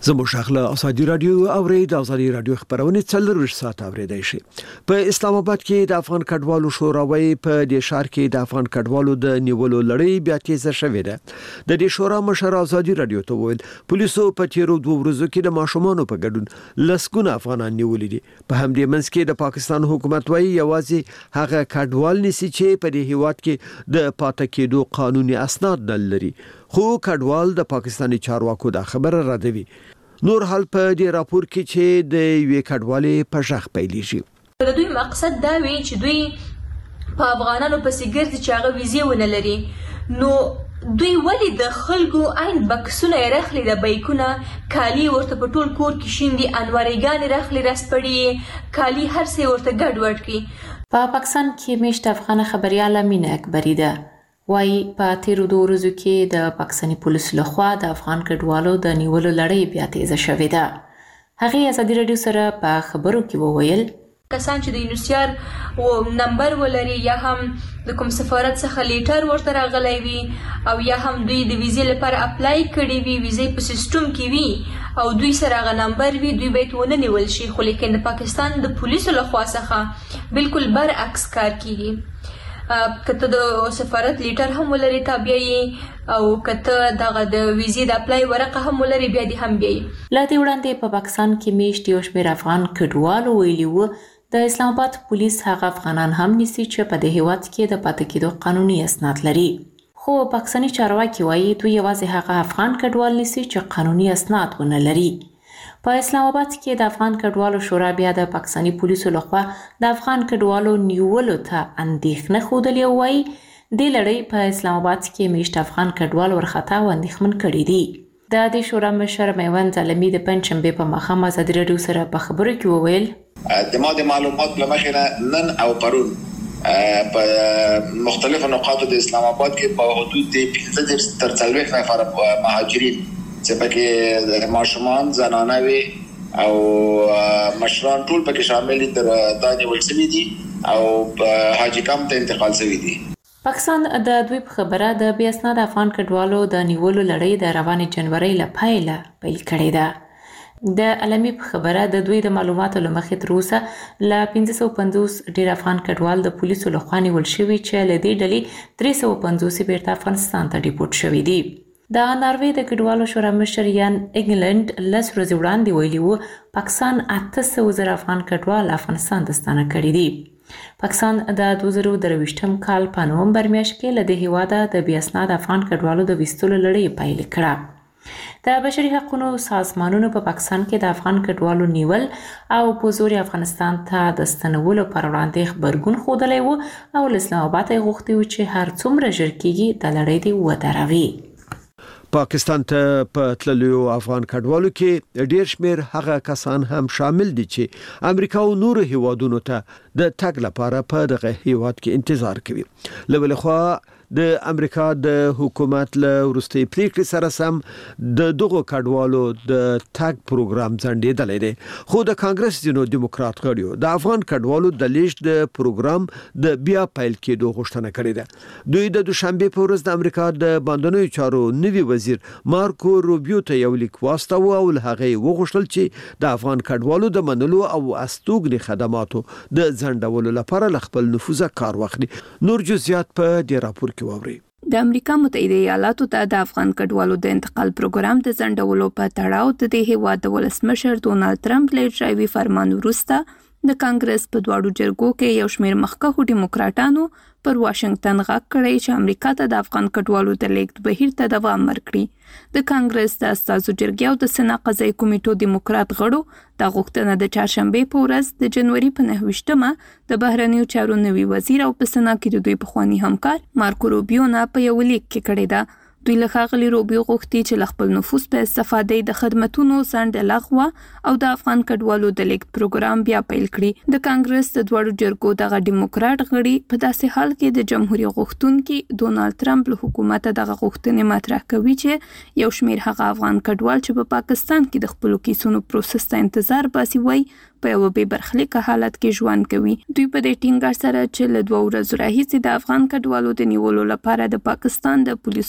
زموږ شغله ازادي رادیو اورید ازادي رادیو خبرونه 4 ساعت اوریدای شي. په اسلام آباد کې د افغان کډوالو شوراوي په د شهر کې د افغان کډوالو د نیولو لړۍ بیا تیزه شوې ده. د دې شورا مشر ازادي رادیو ته ویل پولیسو په تیرو 2 ورځو کې د ماشومانو په ګډون لسګونه افغانان نیولې دي. په همدې منځ کې د پاکستان حکومت وايي یوازې هغه کډوال نسی چې په دې هیواد کې د پاتې کېدو قانوني اسناد نه لري. خو کډوال د پاکستاني چارواکو د خبره ردوي. نور حال په دې راپور کې چې د یوې کډوالې په شخ پیلېږي. د دوی مقصد دا وی چې دوی په افغانانو پسې ګرځي چې هغه ویزې ونه لري. نو دوی ولې د خلکو عین بکسونه رخلي د بیکونه کالی ورته په ټول کور کې شیندي انوارېګانې رخلي رسپړي کالی هر څه ورته ګډ وډ کړي. په پاکستان کې میشت افغان خبرياله مینه اکبری ده وای په تیرو 2 ورځو کې د پاکستاني پولیسو لخوا د افغان کډوالو د نیولو لړۍ بیا تیزه شوې ده. هغه ازادي رادیو سره په خبرو کې وویل کسان چې د یونیسیار او نمبر ولري یا هم د کوم سفارت څخه لیټر ورته راغلی وي او یا هم دوی د ویزې لپاره اپلای کړي وي ویزې په سیستم کې وي او دوی سره هغه نمبر وي دوی باید ونه نیول شي. خو لیکن د پاکستان د پولیسو لخوا څخه بالکل برعکس کار کیږي. کته د سفارت لیټر هم ولري تابعي او کته دغه د ویزې د اپلای ورقه هم ولري بیا دي هم بیا. لا دې وړاندې په پاکستان کې میشت یو شمېر افغان کډوالو ویلي وو د اسلام آباد پولیس هغه افغانان هم نیسي چې په دې هیواد کې د پاتې کېدو قانوني اسناد لري. خو پاکستاني چارواکي وایي دوی یوازې هغه افغان کډوال نیسي چې قانوني اسناد ونه لري. په اسلام آباد کې د افغان کډوالو شورا بیا د پاکستاني پولیسو لخوا د افغان کډوالو نیولو ته اندېښنه ښودلې او وایي د لړۍ په اسلام آباد کې میشت افغان کډوال ورخطا او اندېښمن کړي دي. د دې شورا مشر میوند علمي د پنځشنبې په ماښام ازادي رادیو سره په خبرو کې وویل د معلومات لمخې نن او پرون په مختلفو نقاطو د اسلام آباد کې په حدود 15 تر 40 نفر مهاجرین چې پکې ماشومان زنانه وي او مشران ټول پکې شامل دي تر دانې ولسوي دي او حاجی کام ته انتقال شوی دي. پاکستان د دوی په خبره د بیا اسناد افغان کډوالو د نیولو لړۍ د روانې جنوري لپاره پیل کړې ده. د علمي په خبره د دوی د معلوماتو لمخې تر اوسه ل 550 ډیر افغان کډوال د پولیسو لخوا نیول شوي چې ل دې ډلې 350 بیرته افغانستان ته ډیپورټ شوي دي. د ناروې د کډوالو شورا مشر یان انګلند لس ورځې وړاندې ویلي وو پاکستان 800,000 افغان کډوال افغانستان ته ستانه کړي دي. پاکستان د 2023 کال په نومبر میاشت کې له دې هیواده د بیا اسناد افغان کډوالو د ویستلو لړۍ پیل کړه. د بشري حقوقو سازمانونو په پاکستان کې د افغان کډوالو نیول او په زور افغانستان ته د ستنولو پر وړاندې خبرګون ښودلی وو او اسلام آباد یې غوښتي وو چې هر څومره ژر کېږي د لړۍ دې ودروي. پاکستان ته په تللو افغان کډوالو کې ډیر شمیر هغه کسان هم شامل دي چې امریکا او نور هیوادونو ته د تګ لپاره په دغه هیواد کې انتظار کوي. لبل خو د امریکا د حکومت له وروستي پریکړې سره سم د دغه کډوالو د تګ پروګرام ځنډېدلی دی. خو د کانګرس ځینو دیموکرات غړیو د افغان کډوالو د لیست د پروګرام د بیا پیل کېدو غوښتنه کړې ده. دوی د دوشنبه په ورځ د امریکا د باندنیو چارو نوي وزیر مارکو روبیو ته یو لیک واستاوه او هغه وغوښتل چې د افغان کډوالو د منلو او استوګنې خدماتو د ځنډولو لپاره خپل نفوذ کار واخلي. نور جزئیات په دې راپور د امریکا متحده ایالاتو ته د افغان کډوالو د انتقال پروګرام د ځنډولو په تړاو د دې هیواد د ولسمشر ډونالد ټرمپ له اجرایوي فرمان وروسته د کانګرس په دواړو جرګو کې یو شمېر مخکښو ډیموکراټانو پر واشنگټن غږ کړی چې امریکا ته د افغان کډوالو د لیږد بهیر ته دوام ورکړي. د کانګرس د استازو جرګې او د سنا قضایي کمیټو دیموکرات غړو د غوښتنه د چهارشنبه په ورځ د جنوري په 29مه د بهرنیو چارو نوي وزیر او په سنا کې د دوی پخوانی همکار مارکو روبیو نه په یو لیک کې کړی ده. دوی له ښاغلي روبیو غوښتي چې له خپل نفوذ په استفادې د خدمتونو ځنډ لغوه او د افغان کډوالو د لیږد پروګرام بیا پیل کړي. د کانګرس د دواړو جرګو دغه ډیموکراټ غړي په داسې حال کې د جمهوریت غوښتونکي ډونالد ټرمپ له حکومت دغه غوښتنې مطرح کوي چې یو شمېر هغه افغان کډوال چې په پاکستان کې د خپل کیسونو پروسس ته انتظار باسي وای په یو بې برخلیکه حالت کې ژوند کوي. دوی په دې ټینګار سره چې له 2 ورځې راهیسې د افغان کډوالو د نیولو لپاره د پاکستان د پولیسو عملیات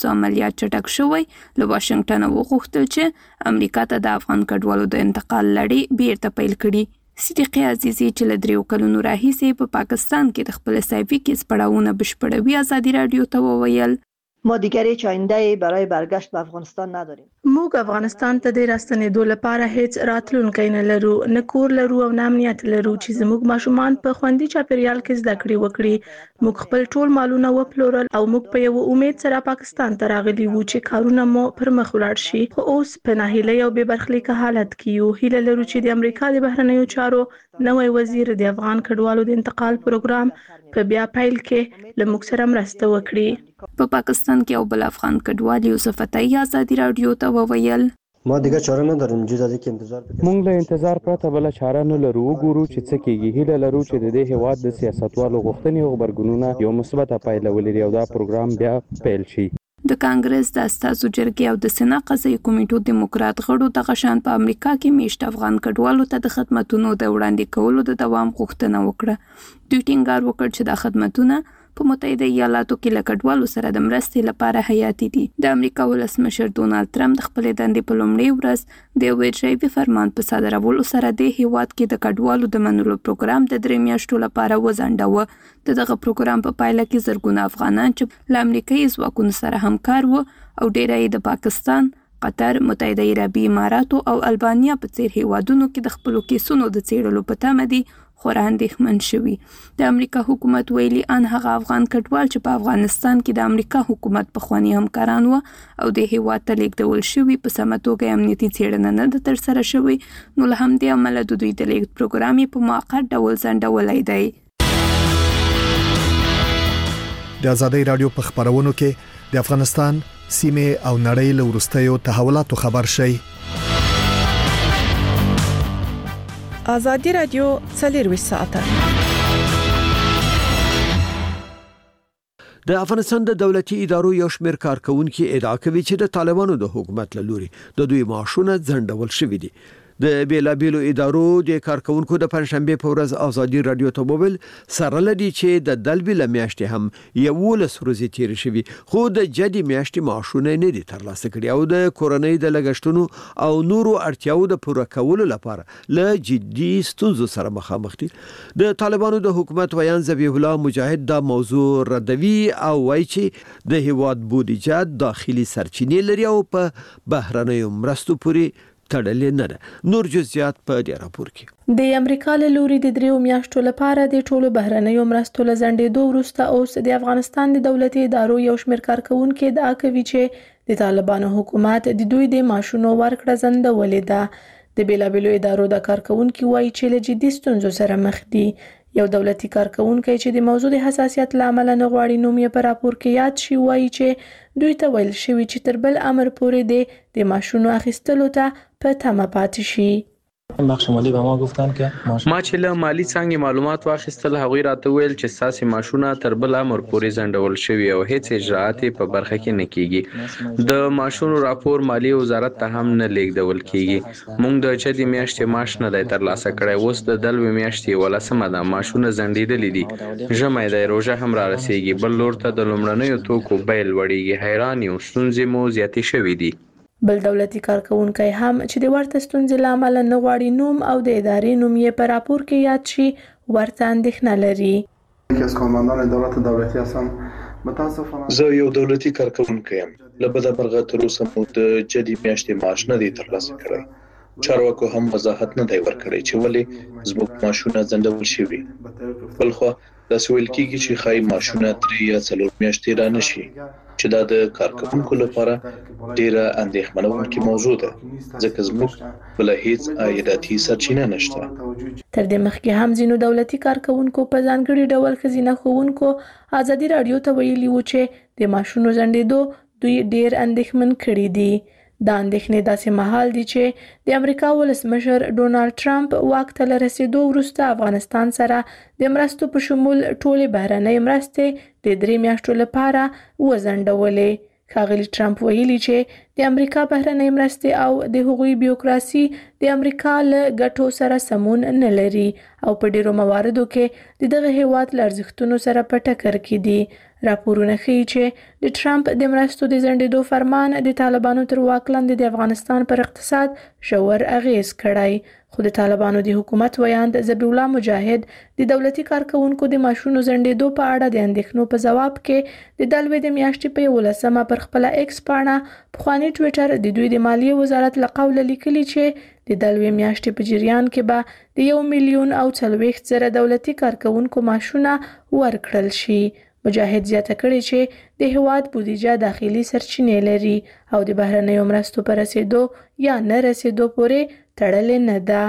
عملیات چټک شوی له واشنگټن وغوښتل چې امریکا ته د افغان کډوالو د انتقال لړۍ بیرته پیل کړي. صدیقه عزیزی چې له 3 کلونو راهیسې په پاکستان کې د خپل سایفي کیس پړاوونه بشپړوي ازادي رادیو ته وویل ما دیگر هیچ آینده برای برگشت به افغانستان نداریم. موږ افغانستان ته د راستنېدو لپاره هیڅ راتلونکی نه لرو، نه کور لرو او نه امنیت لرو چې زموږ ماشومان په خوندي چاپیریال کې زده کړې وکړي. موږ خپل ټول مالونه وپلورل او موږ په یو امید سره پاکستان ته راغلي وو چې کارونه مو پر مخ ولاړ شي. خو اوس په ناهیلۍ او بې برخلیکه حالت کې یو. هیله لرو چې د امریکا د بهرنیو چارو نوی وزیر د افغان کډوالو د انتقال پروګرام په بیا پیل کې له موږ سره مرسته وکړي. په پاکستان کې یو بل افغان کډوال یوسف عطایی ازادي رادیو ته وویل ما دیگه چاره نداریم جز از اینکه انتظار بکنیم. مونږ له انتظار پرته بل چاره نه لرو، وګورو چې څه کیږي. هیله لرو چې د دې هیواد د سیاستوالو غوښتنې او غبرګونونه یو مثبت پایله ولري او دا پروګرام بیا پیل شي. د کانګرس د استازو جرګې او د سنا قضایي کمیټو دیموکرات غړو د غشان په امریکا کې میشت افغان کډوالو ته د خدماتو د وړاندې کولو د دوام غوښتنه وکړه. دوی ټینګار وکړ چې د خدماتو په متحده ایالاتو کې له کډوالو سره د مرستې لپاره حیاتي دي. د امریکا ولسمشر ډونالد ټرمپ د خپلې دندې په لومړۍ ورځ د یو اجرایي فرمان په صادرولو سره د هیواد کې د کډوالو د منلو پروګرام د 3 میاشتو لپاره وځنډاوه. دغه پروګرام په پایله کې زرګونه افغانان چې له امریکایي ځواکونو سره همکار وو او ډیری د پاکستان، قطر، متحده عربي اماراتو او البانیا په څیر هیوادونو کې د خپلو کیسونو د څیړلو په تمه دي خورا اندېښمن شوي. د امریکا حکومت ویلي ان هغه افغان کډوال چې په افغانستان کې د امریکا حکومت پخواني همکاران و او د هیواد ته لیږدول شوي په سمه توګه امنیتي څېړنه نه ده ترسره شوې، نو له همدې امله د دوی د لیږد پروګرام یې په موقت ډول ځنډولی دی. د ازادۍ رادیو په خبرونو کې د افغانستان سیمه او نړۍ له وروستیو تحولاتو خبر شي. ازادي رادیو 24 ساعته. د افغانستان د دولتي ادارو یو شمېر کارکونکي ادعا کوي چې د طالبانو د حکومت له لوري د دوی معاشونه ځنډول شوي دي. د بیلابیلو ادارو د کارکونکو د پنځشنبه په ورځ ازادي رادیو ته وویل سره لدی چې د دلبل میاشتې هم 11 ورځې تیر شوي، خو د جدي میاشتې معاشونه نه دي ترلاسه کړي او د کورنۍ د لګښتونو او نورو اړتیاو د پوره کولو لپاره له جدي ستونزو سره مخامخ دي. د طالبانو د حکومت ویان ذبیح الله مجاهد دا موضوع ردوي او وایي چې د هیواد بودیجه داخلي سرچینې لري او په بهرنیو مرستو پورې تړلې نه ده. نور جزئیات په دې راپور کې. د امریکا له لوري د 3 میاشتو لپاره د ټولو بهرنیو مرستو له ځنډېدو وروسته اوس د افغانستان د دولتي ادارو یو شمېر کارکونکي ادعا کوي چې د طالبانو حکومت د دوی د معاشونو ورکړه ځنډولې ده. د بیلابیلو ادارو د کارکونکي وایي چې له جدي ستونزو سره مخ دي. یو دولتي کارکونکي چې د موضوع د حساسیت لامل نه غواړي نوم یې په راپور کې یاد شي وایي چې دوی ته ویل شوی چې تر بل امر پورې د معاشونو اخیستلو ته په تمه پاتې شي. بخش مالی به ما گفتن که ما چې له مالی څنګه معلومات واخیستل هغوی راته ویل چې ساسي معاشونه تر بل امر پورې ځنډول شوی او هیڅ اجراءات په برخه کې نه کیږي. د معاشونو راپور مالی وزارت ته هم نه لیږدول کیږي. موږ د جدي میاشتې معاش نه دی ترلاسه کړی، اوس د دلوي میاشتې ولسمه ده، معاشونه ځنډېدلي دي. ژمی دی، روژه هم را رسیږي، بل لور ته د لومړنیو توکو بیل لوړیږي. حیران یو، ستونزې مو زیاتې شوې دي. بل دولتي کارکونکي هم چې د ورته ستونزې له امله نه غواړي نوم او د ادارې نوم یې په راپور کې یاد شي ورته اندېښنه لري. یکی از کارمندان ادارات دولتی هستم. متاسفانه زه یو دولتي کارکونکی یم. له بده مرغه تر اوسه مو د جدي میاشتې معاش نه دی ترلاسه کړی. چارواکو هم وضاحت نه دی ورکړی چې ولې زموږ معاشونه ځنډول شوي. بلخوا داسې ویل کېږي چې ښایي معاشونه 3 یا 4 میاشتې را نشي، چې دا د کارکونکو لپاره ډیره اندېښمنوونکې موضوع ده، ځکه زموږ بله هیڅ عایداتي سرچینه نشته. تر دې مخکې هم ځینو دولتي کارکونکو په ځانګړي ډول ښځینه ښوونکو ازادي رادیو ته ویلي وو چې د معاشونو ځنډېدو دوی ډیر اندېښمن کړي دي. دا اندېښنې داسې مهال دي چې د امریکا ولسمشر ډونالد ټرمپ واک ته له رسېدو وروسته افغانستان سره د مرستو په شمول ټولې بهرنۍ مرستې د 3 میاشتو لپاره وځنډولې. ښاغلي ټرمپ ویلي چې د امریکا بهرنۍ مرستې او د هغوی بیوکراسي د امریکا له ګټو سره سمون نه لري او په ډیرو مواردو کې د دغه هیواد له ارزښتونو سره په ټکر کې دي. راپورونه ښیي چې د ټرمپ د مرستو د ځنډېدو فرمان د طالبانو تر واک لاندې د افغانستان پر اقتصاد ژور اغیز کړی. خو د طالبانو د حکومت ویاند ذبیح الله مجاهد د دولتي کارکونکو د معاشونو ځنډېدو په اړه د اندېښنو په ځواب کې د دلوي د میاشتې په 11مه پر خپل ایکس پاڼه پخوانی ټویټر د دوی د مالیې وزارت له قوله لیکلي چې د دلوي میاشتې په جریان کې به د 1,40,000 دولتي کارکونکو معاشونه ورکړل شي. مجاهد زیاته کړې چې د هیواد بودیجه داخلي سرچینې لري او د بهرنیو مرستو پر رسیدو یا نه رسیدو پورې تړلې نه ده.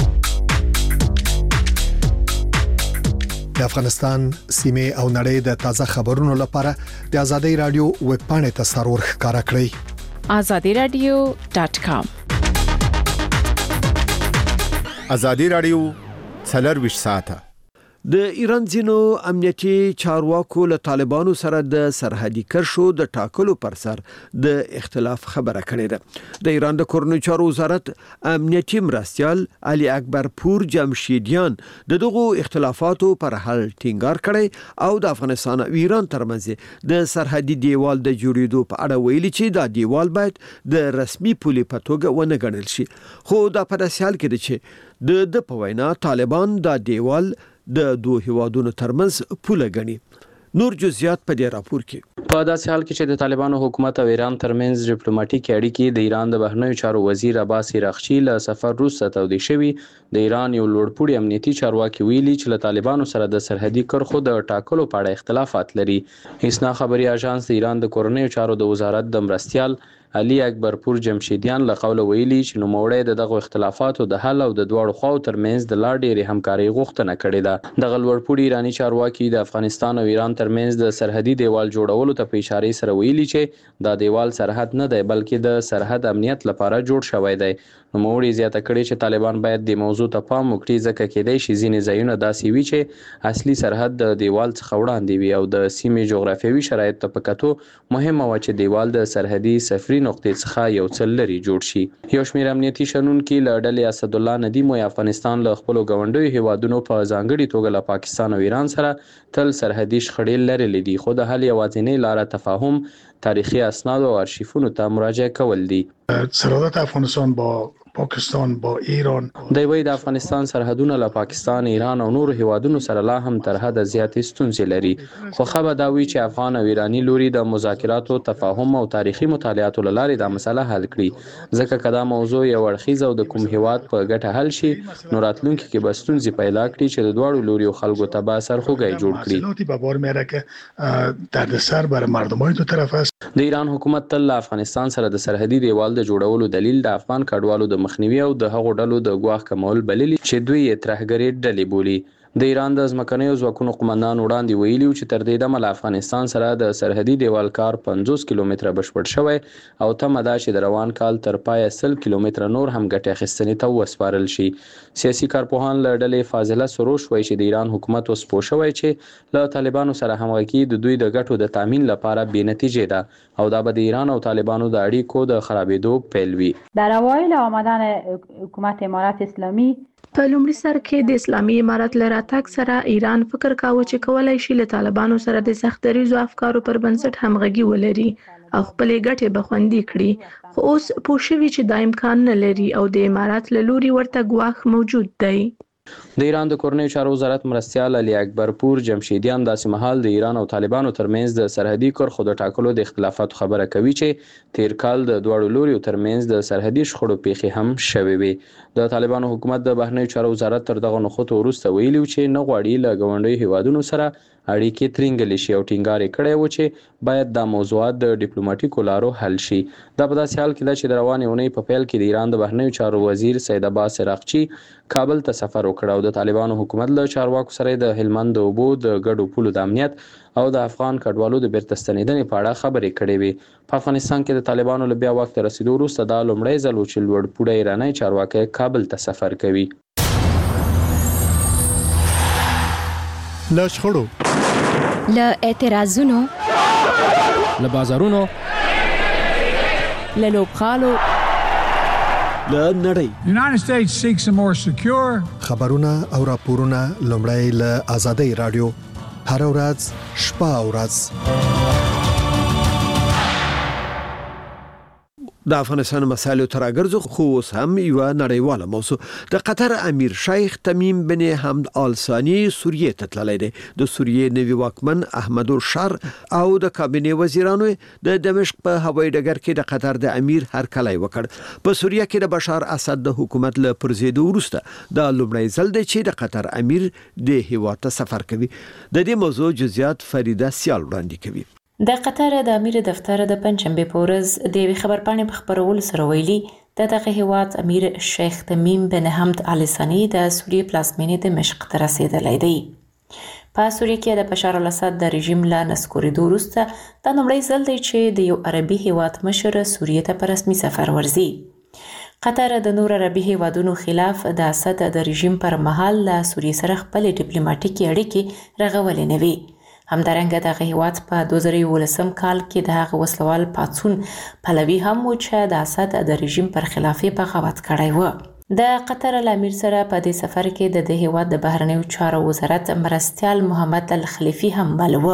د افغانستان سیمه او نړۍ د تازه خبرونو لپاره د ازادي رادیو ویب پاڼې ته سرور ښکارا کړئ. azadiradio.com. ازادي رادیو 24 ساعته. د ایران ځینو امنیتي چارواکو له طالبانو سره د سرحدي کرښو د ټاکلو پر سر د اختلاف خبره کړې ده. د ایران د کورنیو چارو وزارت امنیتي مرستیال علي اکبر پور جمشیدیان دغه اختلافاتو پر حل ټینګار کړي او د افغانستان او ایران ترمنځ د سرحدي دیوال د جوړېدو په اړه ویلي چې دا دیوال باید د رسمي پولې په توګه ونه ګڼل شي. خو دا په داسې حال کې ده چې د په وینا طالبان دا دیوال د دوه هیوادونو ترمنځ پوله غني. نور جزئیات په دې راپور کې. په داسې حال کې چې د طالبانو حکومت او ایران ترمنځ ډیپلوماټیک اړیکې د ایران د بهرنیو چارو وزیر عباس عراقچی له سفر وروسته تودې شوي، د ایران یو لوړپوړي امنیتي چارواکي ویلي چې له طالبانو سره د سرحدي کرښو د ټاکلو په اړه اختلافات لري. هیڅ خبري اژانس د ایران د کورنیو چارو د وزارت د مرستیال علي اکبر پور جمشیدیان له قوله ویلي چې نوموړی دغه اختلافاتو د حل او د دواړو خواو ترمنځ د لا ډېرې همکارۍ غوښتنه کړې ده. دغه لوړپوړي ایرانی چارواکي د افغانستان او ایران ترمنځ د سرحدي دیوال جوړولو ته په اشاره سره ویلي چې دا دیوال سرحد نه دی بلکې د سرحد امنیت لپاره جوړ شوی دی. نوموړي زیاته کړې چې طالبان باید د موضوع ته پام وکړي ځکه کېدای شي ځینې ځایونه داسې وي چې اصلي سرحد د دیوال څخه وړاندې وي او د سیمې جغرافیوي شرایط ته په کتو مهمه و چې دیوال د سرحدي سفري نقطې څخه یو څه لرې جوړ شي. یو شمېر امنیتي شنونکي له ډلې اسد الله ندیم او افغانستان له خپلو ګاونډیو هیوادونو په ځانګړي توګه له پاکستان او ایران سره تل سرحدي شخړې لرلې دي، خو د حل یوازینۍ لاره تفاهم، تاریخي اسناد او ارشیفونو ته مراجعه کول دي. سرحدات افغانستان با پاکستان با ایران دوی د افغانستان سرحدونه له پاکستان، ایران او نورو هیوادونو سره لا هم تر حده زیاتې ستونزې لري. خو خبر دا وی چې افغان او ایرانی لوري د مذاکراتو، تفاهم او تاریخي مطالعاتو لارې د مسله حل کړي، ځکه کدا موضوع یو اړخیز او د کوم هیواد په ګټه حل شي نو راتلونکي کې به ستونزې پیدا کړي چې د دواړو لوري خلکو ته به سرخوږی جوړ کړي. به بار میاره که دردسر برای مردمای دو طرف است. د ایران حکومت تل افغانستان سره د سرحدي دیوال د جوړولو دلیل د افغان کډوالو د مخنیوي او د هغو ډلو د ګواښ کمول بللي چې دوی یې ترهګري ډلې بولي. د ایران د ځمکنیو ځواکونو قومندان وړاندې ویلي چې تر دې دمه له افغانستان سره د سرحدي دیوال کار 50 کیلومتره بشپړ شوی او تمه ده چې د روان کال تر پایه 100 کیلومتره نور هم ګټې اخیستنې ته وسپارل شي. سیاسي کارپوهان له ډلې فاضله سروش وایي چې د ایران حکومت اوس پوه شوی چې له طالبانو سره همغږي د دوی د ګټو د تامین لپاره بې نتیجې ده او دا به د ایران او طالبانو د اړیکو د خرابېدو پیل وي. در اوایل آمدن حکومت امارت اسلامي په لومړي سر کې د اسلامي امارت له راتګ سره ایران فکر کاوه چې کولای شي له طالبانو سره د سختدریزو افکارو پر بنسټ همغږي ولري او خپلې ګټې به خوندي کړي، خو اوس پوه شوي چې دا امکان نه لري او د امارت له لوري ورته ګواښ موجود دی. د ایران د کورنیو چارو وزارت مرستیال علي اکبر پور جمشیدیان داسې مهال د ایران او طالبانو ترمنځ د سرحدي کرښو د ټاکلو د اختلافاتو خبره کوي چې تیر کال د دواړو لوريو ترمنځ د سرحدي شخړو پیښې هم شوې وي. د طالبانو حکومت د بهرنیو چارو وزارت تر دغه نخښو وروسته ویلي چې نه غواړي له ګاونډیو هیوادونو سره اړیکې ترنګلې شي او ټینګار یې کړی و چې باید دا موضوعات د ډیپلوماټیکو لارو حل شي. دا په داسې حال کې ده چې د روانې اونۍ په پیل کې د ایران د بهرنیو چارو وزیر سید عباس عراقچی کابل ته سفر وکړ او د طالبانو حکومت له چارواکو سره د هلمند د اوبو د ګډو پولو د امنیت او د افغان کډوالو د بیرته ستنېدنې په اړه خبرې کړې وې. په افغانستان کې د طالبانو له بیا وخت رسیدو وروسته دا لومړی ځل و چې لوړپوړی ایرانی چارواکی کابل ته سفر کوي. له شخړو، له اعتراضونو، له بازارونو له لوبغالو له نړۍ. United States seeks a more secure خبرونه او راپورونه لومړی له آزادۍ رادیو هر ورځ شپه او ورځ. د افغانستان مسایلو تر اګرځو خو اوس هم یو نړیواله موضوع د قطر امیر شیخ تمیم بن حمد آل ثانی سوریه ته تللی دی. د سوریه نوی واکمن احمد الشر او د کابینه وزیرانو د دمشق په هوایي ډګر کې د قطر د امیر هرکلی وکړ. په سوریه کې د بشار اسد د حکومت له پرزیدو وروسته د لومړی ځل دی چې د قطر امیر د هیواد ته سفر کوي. د دې موضوع جزئیات فریده سیال وړاندې کوي. د قطر د امیر دفتر د پنځشنبه په ورځ د خبرپاڼې په خبرولو سره ویلي د دغه هیواد امیر شیخ تمیم بن حمد آل ثانی د سوریه پلازمینې دمشق ته رسیدلی دی. په سوریه کې د بشار الاسد د رژیم له نسکورېدو وروسته دا لومړی ځل دی چې د یو عربي هیواد مشر سوریه ته په رسمي سفر ورځي. قطر د نور عربي هیوادونو خلاف د اسد د رژیم پر مهال له سوریه سره خپل ډیپلوماټیکي اړیکې رغولې نه وي. همدارنګه دغه هیواد په 2019 کال کې د هغه وسلوال پاڅون پلوي هم و چې د اسد د رژیم پر خلاف بغاوت کړی و. د قطر امیر سره په دې سفر کې د هیواد د بهرنیو چارو وزارت مرستیال محمد الخلیفي هم بل و.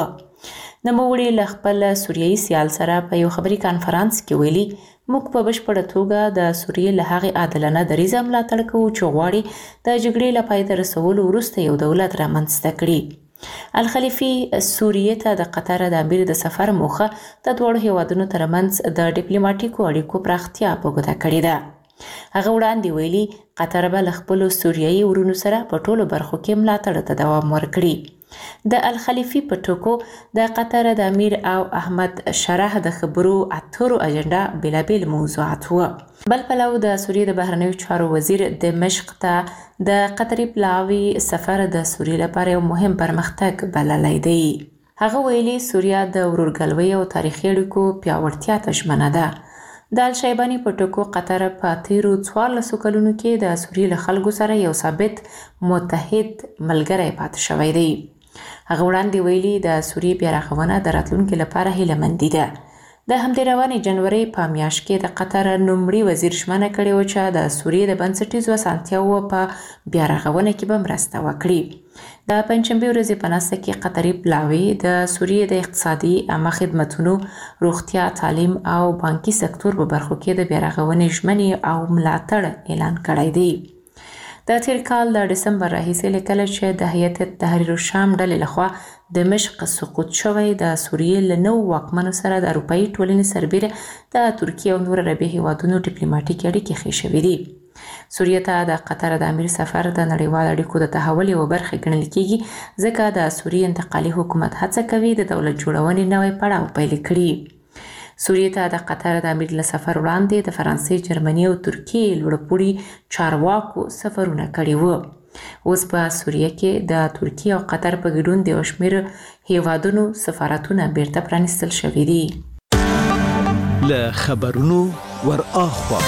نوموړي له خپل سوریایي سیال سره په یو خبري کانفرنس کې ویلي موږ په بشپړه توګه د سوریې له هغې عادلانه دریځ ملاتړ کوو چې غواړي د جګړې له پای ته رسولو وروسته یو دولت رامنځته کړي. الخلیفي سوریې ته د قطر د امیر د سفر موخه د دوړو هیوادونو ترمنځ د ډیپلوماټیکو اړیکو پراختیا په ګوته کړې ده. هغه وړاندې ویلي قطر به له خپلو سوریایي ورونو سره په ټولو برخو کې ملاتړ ته دوام ورکړي. د الخلیفي په ټکو د قطر د امیر او احمد شرح د خبرو اترو اجنډا بېلابېل موضوعات و. بل پلو د سوریې د بهرنیو چارو وزیر دمشق ته د قطري پلاوي سفر د سوریې لپاره یو مهم پرمختګ بللی دی. هغه ویلي سوریه د ورورګلوۍ او تاریخي اړیکو پیاوړتیا ته ژمنه ده. د الشیباني په ټکو قطر په تیرو 14 کلونو کې د سوریې له خلکو سره یو ثابت متحد ملګری پاتې شوی دی. هغه وړاندې ویلي د سوریې بیا رغونه د راتلونکي لپاره هیلهمندي ده. د همدې روانې جنوري په میاشت کې د قطر نوموړي وزیر ژمنه کړې وه چې د سوریې د بنسټیزو اسانتیاوو په بیا رغونه کې به مرسته وکړي. د پنځشنبې ورځې په ناسته کې قطري پلاوي د سوریې د اقتصادي عامه خدمتونو، روغتیا، تعلیم او بانکي سکتور په برخو کې د بیا رغونې ژمنې او ملاتړ اعلان کړی دی. د تیر کال د دسمبر راهیسې له کله چې د هیئت تحریر الشام ډلې لخوا دمشق سقوط شوی د سوریې له نوو واکمنو سره د اروپایي ټولنې سربیره د ترکیې او نور عربي هیوادونو ډیپلوماټیکي اړیکې ښې شوې دي. سوریې ته د قطر د امیر سفر د نړیوال اړیکو د تحول یوه برخه ګڼل کیږي ځکه د سوریې انتقالي حکومت هڅه کوي د دولت جوړونې نوی پړاو پیل کړي. سوریې ته د قطر د امیر له سفر وړاندې د فرانسې، جرمني او ترکیې لوړپوړي چارواکو سفرونه کړي وو. اوس په سوریه کې د ترکیې او قطر په ګډون د یو شمېر هیوادونو سفارتونه بیرته پرانیستل شوي دي. له خبرونو ور اخوا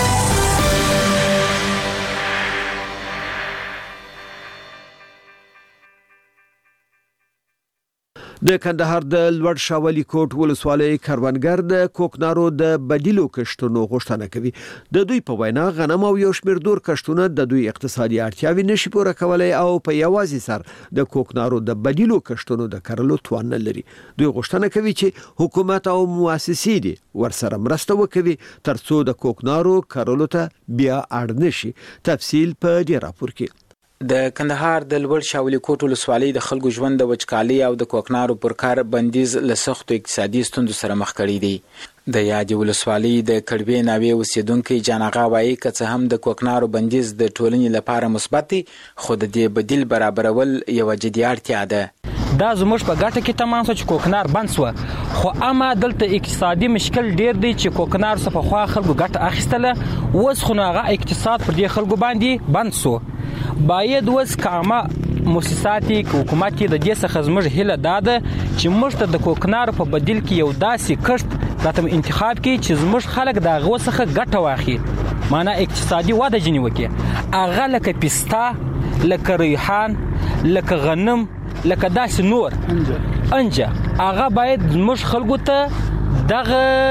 د کندهار د لوړ شاولي کوټ ولسوالۍ کروندګر د کوکنارو د بدیلو کښتونو غوښتنه کوي. د دوی په وینا غنم او یو شمېر دور کښتونه د دوی اقتصادي اړتیاوې نشي پوره کولای او په یوازې سر د کوکنارو د بدیلو کښتونو د کرلو توان نه لري. دوی غوښتنه کوي چې حکومت او مؤسسې دي ورسره مرسته وکوي ترڅو د کوکنارو کرلو ته بیا اړ نشي. تفصیل په دې راپور کې. د کندهار د لوړ شاولي کوټ ولسوالۍ د خلکو ژوند د وچکالۍ او د کوکنارو پر کار بندیز له سختو اقتصادي ستونزو سره مخ کړی دی. د یادې ولسوالۍ د کډوې ناوې اوسیدونکي جان اغا وایي که څه هم د کوکنارو بندیز د ټولنې لپاره مثبت دی خو د دې بدیل برابرول یوه جدي اړتیا ده. دا زموږ په ګټه کې تمام شو چې کوکنار بند شو خو اما دلته اقتصادي مشکل ډیر دی چې کوکنار څخه خو خلکو ګټه اخیستله اوس خو هغه اقتصاد پر دې خلکو باندې بند شو. باید اوس کامه مؤسساتي حکومت د دې څخه زموږ هیله دا ده چې موږ ته د کوکنارو په بدیل کې یو داسې کښت راته انتخاب کړي چې زموږ خلک د هغو څخه ګټه واخلي معنا اقتصادي وده ځینې وکړي. هغه لکه پسته، لکه ریحان، لکه غنم، لکه داسې نور انجه هغه باید زموږ خلکو ته دغه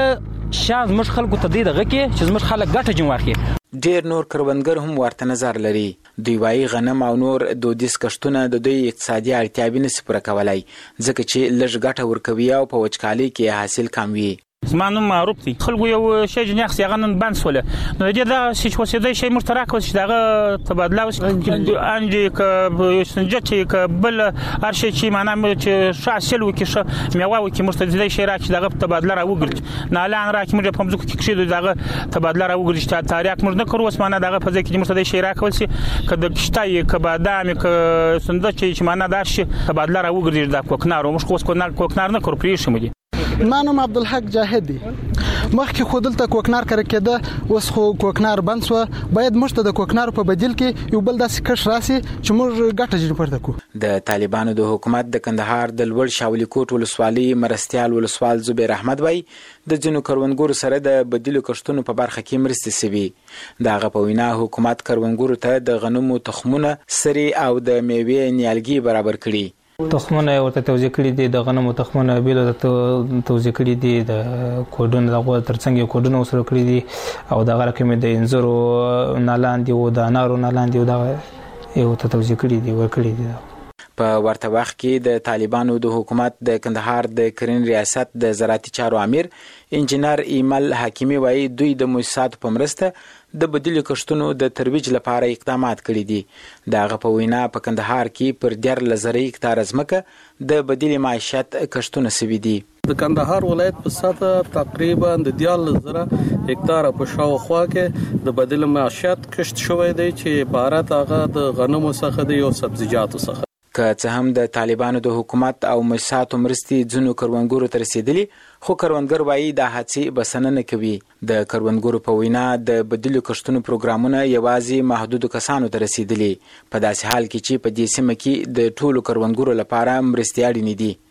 شان زموږ خلکو ته دغه کې چې زموږ خلک ګټه جن واخلي. ډیر نور کروندګر هم ورته نظر لري. دوی وايي غنم او نور دودیز کښتونه د دوی اقتصادي اړتیاوې نشي پوره کولای ځکه چې لږ ګټه ورکوي او په وچکالۍ کې حاصل کم وي. زما نوم معروف دی. خلکو یو شی جنیخ هغه نن بند سوله نو د دې دا چې وسیدای شي مشترک وس دغه تبادله وس انجی ک سنجت چې بل هر شي چې معنا چې شاسل وکي میوه وکي مستدیدای شي راځي دغه تبادله را وګرځي نه الان راځي موږ په مزو کې کښې دغه تبادله را وګرځي تاریخ موږ نه کوو وس معنا دغه په ځکه چې مستدیدای شي راکول شي کده پښتای ک بادام ک سندت چې معنا دار شي تبادله را وګرځي د کوکنار موږ خو کوکنار نه کور پریښ مو دي. ما نوم عبدالحق جاهد دی. مخکې خو دلته کوکنار کړه کېده اوس خو کوکنار بند شو. باید موږ ته د کوکنار په بدیل کې یو بل داسې کښ راسي چې موږ ګټه جوړ پرته کو. د طالبانو د حکومت د کندهار د لوړ شاولي کوټ ولسوالۍ مرستيال ولسوال زبیر احمد وای د جنو کروندګرو سره د بدیلو کښتونو په برخه کې مرستې سوي. دغه په وینا حکومت کروندګرو ته د غنمو تخمونه سری او د میوې نیالګي برابر کړي. تخمونه ورته توزیع کړي دي د غنمو تخمونه بیل ته توزیع کړي دي د کوډونو دغه ترڅنګ کوډونو وسره کړي دي او دغه رقم د انځرو نالاندې او د انارو نالاندې او دغه یو ته توزیع کړي دي ورکړي دي. په ورته وخت کې د طالبانو د حکومت د کندهار د کرین ریاست د زراعتي چارو امیر انجنیر ایمل حکیمی وایي دوی د مؤسساتو په مرسته د بدیلو کښتونو د ترویج لپاره اقدامات کړي دي. دغه په وینا په کندهار کې پر 10,000 هکتار ځمکه د بدیل معیشت کښتونه سوي دي. د کندهار ولایت په سطح تقریبا د 10,000 هکتار په شاوخوا کې د بدیل معیشت کښت شوی دی چې عبارت هغه د غنمو څخه دی او سبزیجاتو څخه. که څه هم د طالبانو د حکومت او مؤسساتو مرستې ځینو کروندګرو ته رسیدلي خو کروندګر وایي دا هڅې بسنه نه کوي. د کروندګرو په وینا د بدیلو کښتونو پروګرامونه یوازې محدودو کسانو ته رسیدلي په داسې حال کې چې په دې سیمه کې د ټولو کروندګرو لپاره مرستې اړینې دي.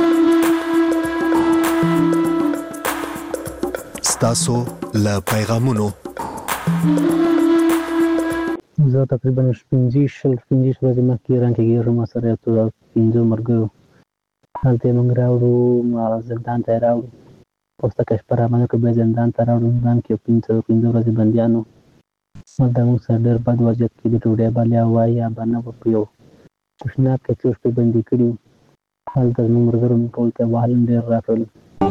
ستاسو له پیغامونو زه تقریبا 15 ورځې مخکې ایران کې ګیرم سره یو 15 مرګو هلته موږ راوړو زندان ته راوړو پوسټه کې پر امانه کې به زندان ته راوړو زندان کې 15 ورځې بنديانو دا موږ سره ډېر بد وضعیت کې د ټوډه بالیا وای یا باندې په یو کوښنا کې څه په بندي کړیو هلته موږ مرګرو ټول ته وحالم ډېر راټول.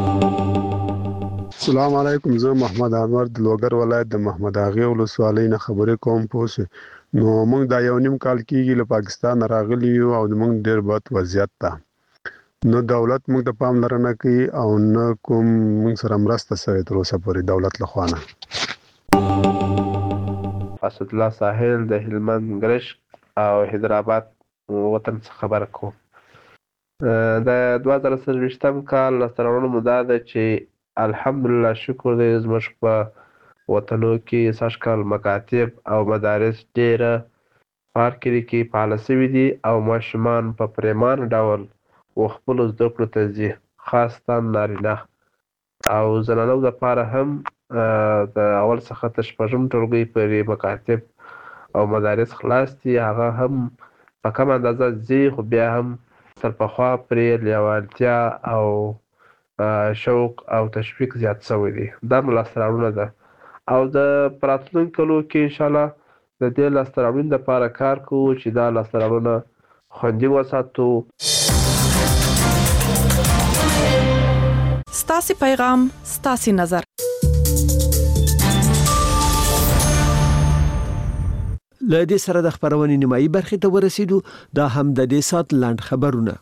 السلام علیکم. زه محمد انور د لوګر ولایت د محمد اغه ولسوالۍ نه خبرې کوم. پوه نو موږ دا یو نیم کال کېږي له پاکستان راغلی یو او موږ ډېر بد وضعیت ته نو دولت موږ ته پاملرنه کوي او نه کوم موږ سره مرسته شوی تر اوسه پورې دولت له خوا نه. اسد الله ساحل د هلمند ګرش او حیدرآباد وطن څخه خبر کوم. د 2023 کال لسترونو مده ده چې الحمدلله شکر دی زموږ په وطنو کې ساشکال مکاتب او مدارس ډیره پارکري کې فعال شوي دي او ماشومان په پریمان ډول خپل زده کړو ته ځي خاصه نارینه او زنانو لپاره هم د اول څخه تر شپږم ټولګي پورې مکاتب او مدارس خلاص دي. هغه هم په کم اندازه ځي خو بیا هم تر پخوا پرې لیوالتیا او شوق او تشویق زیات شوی دی. دا لاسته ده او د پراتلونکو کلو کې ان شاء الله د دې لاسته راوړنې لپاره کار کوو چې دا لاسته راوړنه خوندي وساتو. ستاسو پیغام ستاسو نظر. لدې سره د خبرونې نیمایي برخې ته ورسېدو. دا هم د دې سات لاند خبرونه.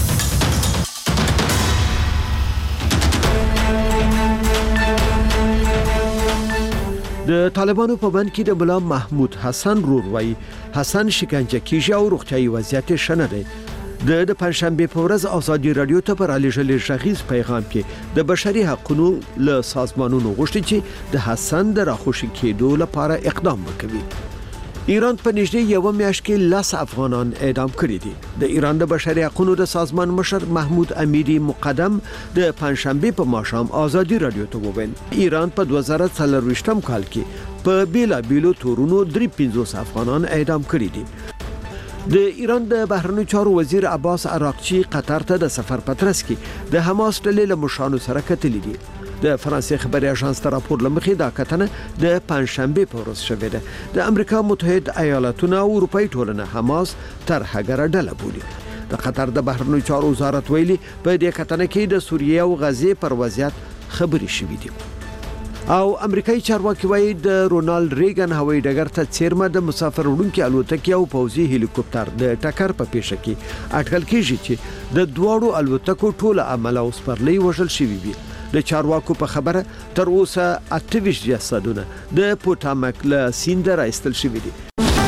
د طالبانو په بند کې د ملا محمود حسن رور وای حسن شکنجه کیږي او روغتیايي وضعیت شنه دی. د پنځشنبه په ورځ ازادي رادیو ته پر علیجل شخص پیغام کې د بشري حقوقو له سازمانونو غوښتي چې د حسن د راخوشي کېدو لپاره اقدام وکړي. ایران په نږدې یو میاشت کې 10 افغانان اعدام کړي دي. د ایران د بشري حقوقو د سازمان مشر محمود امیری مقدم د پنځشنبه په ماښام ازادي رادیو ته وویل ایران په 2023 کال کې په بیلا بیلو تورونو 350 افغانان اعدام کړي دي. د ایران د بهرنیو چارو وزیر عباس عراقچی قطر ته د سفر پترس کې د حماس ډلې له مشرانو سره کتلې دي. د فرانسې خبري اژانس تر راپور لمخې دا کتنه د پنځشنبه په ورځ شوې ده. د امریکا متحده ایالاتونو او اروپאי ټولنه حماس تر هغه ډله بولي. د قطر د بهرنیو چارو وزارت ویلي په دې کتنه کې د سوریه او غزې پر وضعیت خبري شوې دي. او امریکایي چارواکي وایي د رونالد ریګن هوایي ډګر ته چیرمه د مسافر وړونکو الوتکې او پوځي هلیکوپټر د ټکر په پیښه کې اټکل کیږي چې د دوړو الوتکو ټول عمله اوس پرلي وژل شوی وي. د چارواکو په خبره تر اوسه 28 جسدونه د پوټامک له سیند راایستل شوی دي.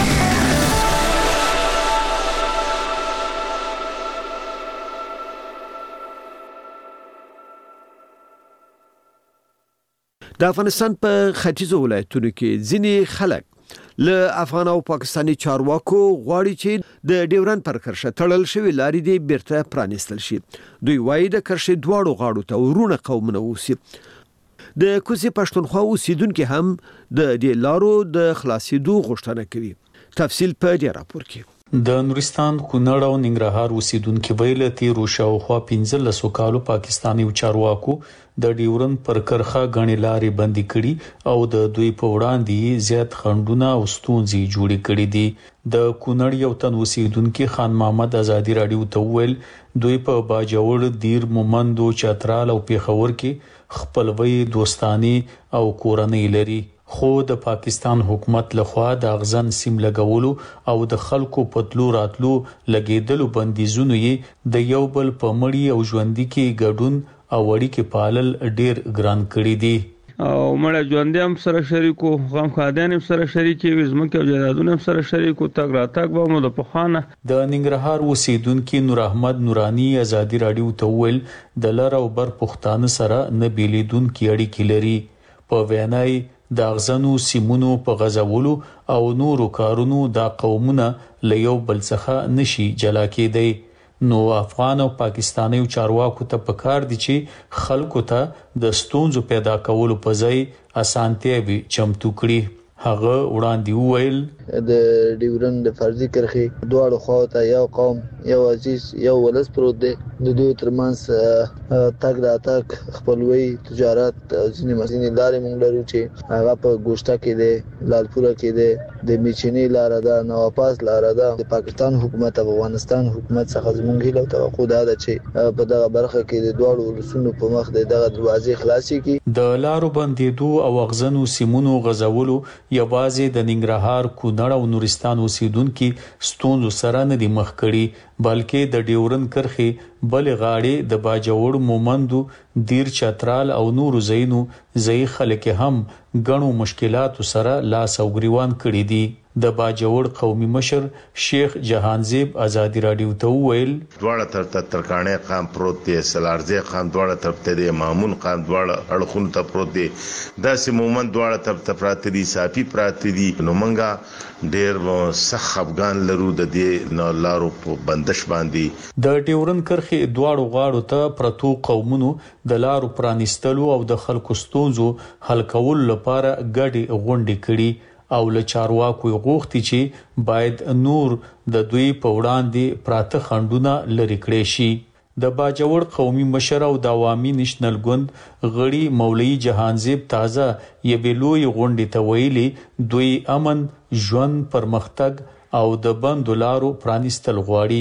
د افغانستان په ختیځو ولایتونو کې ځینې خلک له افغان او پاکستاني چارواکو غواړي چې د ډیورن پر کرښه تړل شوی لارې دی بیرته پرانیستل شي. دوی وایي د کرښې دواړو غاړو ته ورونه قومونه اوسي. د کوزي پښتونخوا اوسیدونکو هم د دې لارو د خلاصېدو غوښتنه کوي. تفصیل په دې راپور کې. د نورستان، کونړ او ننګرهار اوسیدونکو ویل تیر شاوخوا 15 کالو پاکستاني چارواکو د ډیورن پر کرښه غنې لارې بندي کړي او د دوی په وړاندې زیات خندونه او ستونزې جوړې کړې دي. د کونړ یو تن اوسیدونکو خان محمد ازادي رادیو ته ویل دوی په باجوړ، دیر، مومندو، چترال او پیښور کې خپلوي، دوستاني او کورنۍ لري. خو د پاکستان حکومت لخوا د اغزن سیم لګولو او د خلکو پتلو راتلو لګیدلو بندیزونه یې د یو بل په مړی او ژوندۍ کې ګډون او اړیکې پالل ډیر ګران کړی دي. او مړه ژوندۍ هم سره شریکو، غم خادان هم سره شریکي، زمکه او جیدادونه هم سره شریکو، تګ راتګ به مو د پخوانه. د ننګرهار اوسیدونکو نور احمد نورانی ازادي رادیو ته ویل د لر او بر پښتانه سره نه بیلیدونکو اړیکې لري. په وینای د اغزنو سیمونو په غزولو او نورو کارونو دا قومونه له یو بل څخه نشي جلا کېدی. نو افغان او پاکستاني چارواکو ته پکار دي چې خلکو ته د ستونزو پیدا کولو په ځای اسانتیا وي چمتو کړي. هغه وړاندې وویل د ډیورن د فرضي کرښې دواړو خواته یو قوم، یو عزیز، یو ولس پروت دی. د دوی ترمنځ تګ راتګ، خپلوي، تجارت، ځینې مسینې لارې موږ لرو چې هغه په ګوشته کې دی، لالپوره کې دی، د میچنې لاره ده، نواپاس لاره ده. د پاکستان حکومت او افغانستان حکومت څخه زموږ هیله او توقع ده چې په دغه برخه کې د دواړو ولسونو په مخ د دغه دروازې خلاصې کړي. د لارو بندیدو او اغزنو سیمونو غزولو یوازې د ننګرهار، کونړ او نورستان اوسیدونکو ستونزو سره نه دي مخ کړي، بلکې د ډیورن کرښې بل غاړې د باجوړ، مومندو، دیر، چترال او نورو زینو ځای خلک هم غنو مشکلاتو سره لاس او ګریوان کړي دي. د باجوړ قومي مشر شیخ جهانزیب ازادي رادیو ته ویل دواړه ترکانه قام پروت دی، سلارزه قام دواړه طرف ته دی، مامون قام دواړه اړخون ته پروت دی، داسې مومن دواړه طرف ته پراته دي، صافي پراته دي. نو منګه ډېر سخت افغان لرو د دې لارو په بندش باندې. د ډیورن کرښې دواړو غاړو ته پرتو قومونو د لارو پرانیستلو او د خلکو ستونزو حل کولو لپاره ګډي غونډې کړي او له چارواکو غوښتي چې باید نور د دوی په وړاندې پراته خندونه لري کړي شي. د باجوړ قومي مشر او د عوامي نېشنل ګوند غړي مولوي جهانزیب تازه یوې لوی غونډې ته ویلي دوی امن، ژوند، پرمختګ او د بندو لارو پرانیستل غواړي.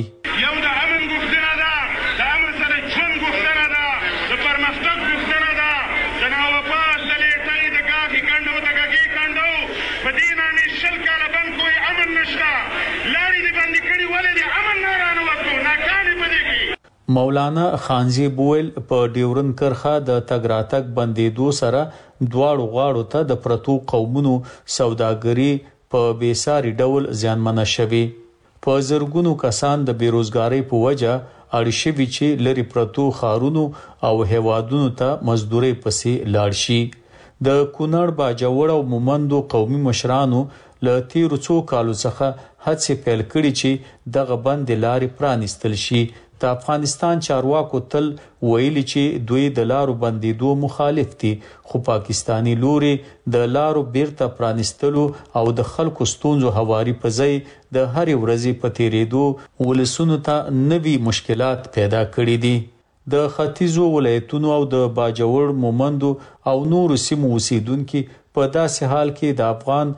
مولانا خانزی بویل په ډیورن کرښه د تګ راتګ بندیدو سره دواړو غاړو ته د پرتو قومونو سوداګري په بیساري ډول زیانمنه شوي. په زرګونو کسان د بیروزګاری په وجه اړ شوي چې لري پرتو خارونو او هیوادونو ته مزدوري پسې لاړ شي. د کونړ، باجوړ او مومندو قومي مشرانو له تیرو څو کالو څخه هڅې پیل کړي چې دغه بند لارې پرانیستل شي. د افغانستان چارواکو تل ویلي چې دوی د لارو بندیدو مخالف دي، خو پاکستانی لوري د لارو بیرته پرانیستلو او د خلکو ستونزو هواري په ځای د هرې ورځې په تیریدو ولسونو ته نوي مشکلات پیدا کړي دي. د ختیځو ولایتونو او د باجوړ مومندو او نور سیمو اوسیدونکو په داسې حال کې د افغان